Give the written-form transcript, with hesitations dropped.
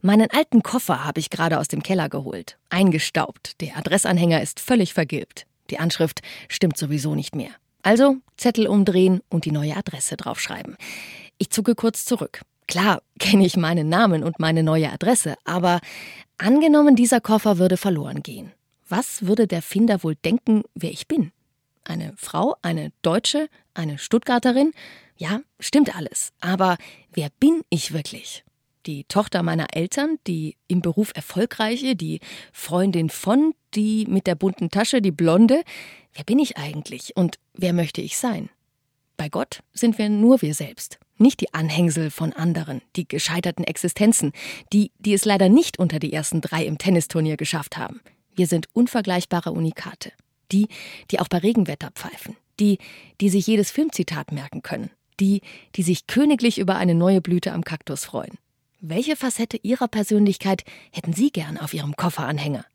Meinen alten Koffer habe ich gerade aus dem Keller geholt. Eingestaubt. Der Adressanhänger ist völlig vergilbt. Die Anschrift stimmt sowieso nicht mehr. Also Zettel umdrehen und die neue Adresse draufschreiben. Ich zucke kurz zurück. Klar kenne ich meinen Namen und meine neue Adresse, aber angenommen, dieser Koffer würde verloren gehen. Was würde der Finder wohl denken, wer ich bin? Eine Frau, eine Deutsche, eine Stuttgarterin? Ja, stimmt alles. Aber wer bin ich wirklich? Die Tochter meiner Eltern, die im Beruf Erfolgreiche, die Freundin von, die mit der bunten Tasche, die Blonde? Wer bin ich eigentlich und wer möchte ich sein? Bei Gott sind wir nur wir selbst. Nicht die Anhängsel von anderen, die gescheiterten Existenzen, die es leider nicht unter die ersten 3 im Tennisturnier geschafft haben. Wir sind unvergleichbare Unikate. Die auch bei Regenwetter pfeifen. Die sich jedes Filmzitat merken können. Die sich königlich über eine neue Blüte am Kaktus freuen. Welche Facette Ihrer Persönlichkeit hätten Sie gern auf Ihrem Kofferanhänger?